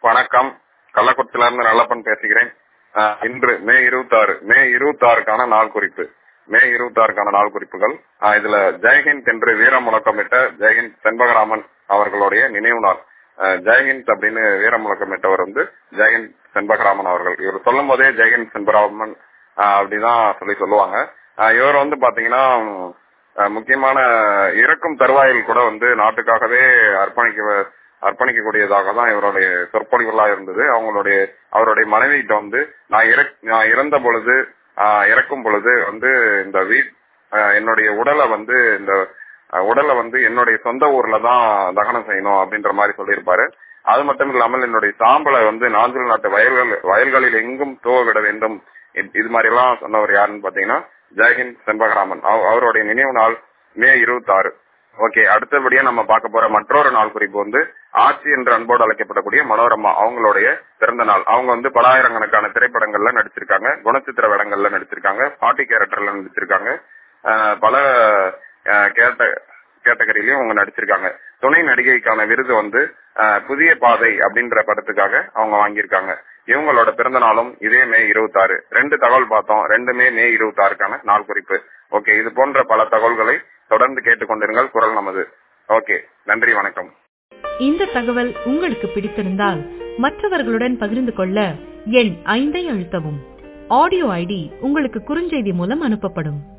வணக்கம். கள்ளக்குறிச்சியில இருந்து நல்லப்பன் பேசுகிறேன். இன்று மே 26க்கான நாள் குறிப்பு. மே 26க்கான நாள் குறிப்புகள். இதுல ஜெயஹிந்த் என்று வீர முழக்கமிட்ட ஜெயஹிந்த் செண்பகராமன் அவர்களுடைய நினைவு நாள். ஜெயஹிந்த் அப்படின்னு வீர முழக்கமிட்டவர் ஜெயஹிந்த் செண்பகராமன் அவர்கள். இவர் சொல்லும் போதே ஜெயஹிந்த் செண்பகராமன் அப்படிதான் சொல்லுவாங்க. இவர் பாத்தீங்கன்னா முக்கியமான இறக்கும் தருவாயில் கூட நாட்டுக்காகவே அர்ப்பணிக்கக்கூடியதாக தான் இவருடைய சொற்பொழிவுகளா இருந்தது. அவருடைய மனைவிகிட்ட நான் இறந்த பொழுது இறக்கும் பொழுது இந்த என்னுடைய உடலை இந்த உடலை என்னுடைய சொந்த ஊர்ல தான் தகனம் செய்யணும் அப்படின்ற மாதிரி சொல்லியிருப்பாரு. அது மட்டும் இல்லாமல் என்னுடைய சாம்பலை நாஞ்சில் நாட்டு வயல்களில் எங்கும் தூவ விட வேண்டும், இது மாதிரி எல்லாம் சொன்னவர் யாருன்னு பாத்தீங்கன்னா ஜெயஹிந்த் செண்பகராமன். அவருடைய நினைவு நாள் மே 26. ஓகே, அடுத்தபடியா நம்ம பார்க்க போற மற்றொரு நாள் குறிப்பு ஆட்சி என்று அன்போடு அழைக்கப்படக்கூடிய மனோரமா அவங்களுடைய பிறந்த நாள். அவங்க பல ஆயிரக்கணக்கான திரைப்படங்கள்ல நடிச்சிருக்காங்க, குணச்சித்திர வேடங்கள்ல நடிச்சிருக்காங்க, பாட்டி கேரக்டர்ல நடிச்சிருக்காங்க, பல கேட்டகரியிலயும் அவங்க நடிச்சிருக்காங்க. துணை நடிகைக்கான விருது புதிய பாதை அப்படின்ற படத்துக்காக அவங்க வாங்கியிருக்காங்க. இவங்களோட பிறந்த நாளும் இதே மே 26. 2 தகவல் பார்த்தோம், ரெண்டுமே மே 26க்கான நாள் குறிப்பு. ஓகே, இது போன்ற பல தகவல்களை தொடர்ந்து கேட்டுக்கொண்டிருங்கள் குரல் நமது. ஓகே, நன்றி, வணக்கம். இந்த தகவல் உங்களுக்கு பிடித்திருந்தால் மற்றவர்களுடன் பகிர்ந்து கொள்ள எண் 5 அழுத்தவும். ஆடியோ ஐடி உங்களுக்கு குறுஞ்செய்தி மூலம் அனுப்பப்படும்.